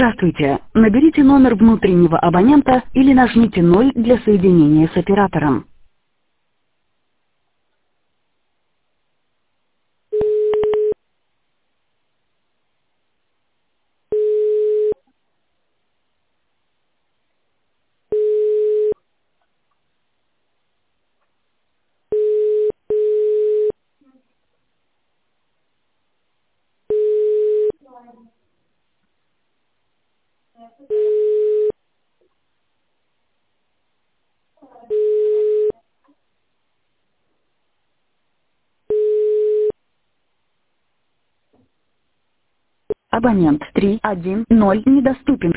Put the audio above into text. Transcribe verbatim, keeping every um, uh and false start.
Здравствуйте. Наберите номер внутреннего абонента или нажмите ноль для соединения с оператором. Абонент три один ноль недоступен.